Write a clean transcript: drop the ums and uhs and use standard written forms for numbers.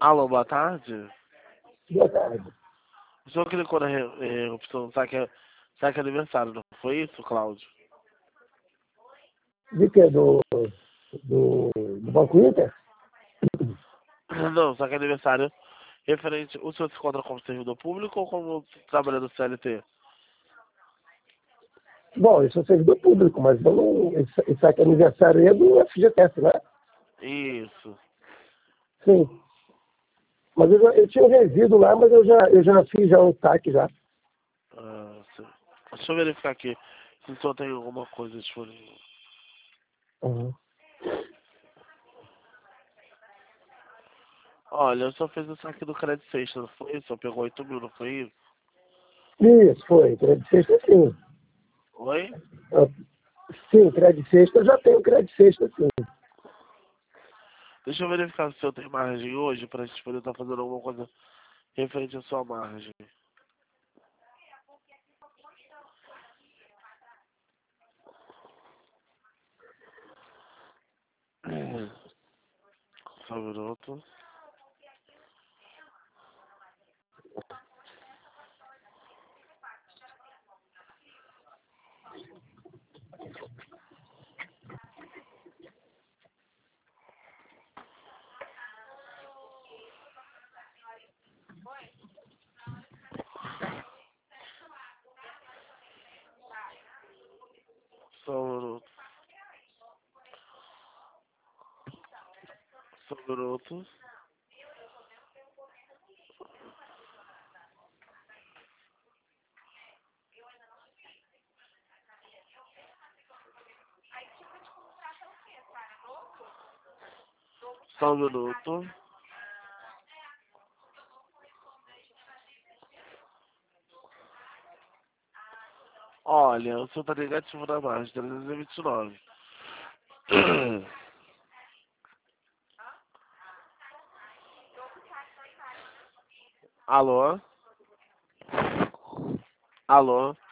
Alô, boa tarde. Boa tarde. O senhor clicou na opção saque aniversário, não foi isso, Cláudio? De que? Do Banco Inter? Não, saque aniversário referente. O senhor se encontra como servidor público ou como trabalhador CLT? Bom, eu sou servidor público, mas eu não. Isso aqui é aniversário aí é do FGTS, né? Isso. Sim. Mas eu tinha um resíduo lá, mas eu já fiz já um saque já. Sim. Deixa eu verificar aqui se o senhor tem alguma coisa disponível. Uhum. Olha, o senhor fez o saque do crédito sexta, não foi isso? O senhor pegou 8 mil, não foi isso? Isso, foi. Crédito sexta, sim. Oi? Ah, sim, crédito sexta, eu já tenho crédito sexta, sim. Deixa eu verificar se o senhor tem margem hoje pra gente poder estar fazendo alguma coisa referente à sua margem. Só um minuto. Só um minuto. Só um minuto. Só um minuto. Olha, o senhor tá negativo na margem, 329. Alô? Alô?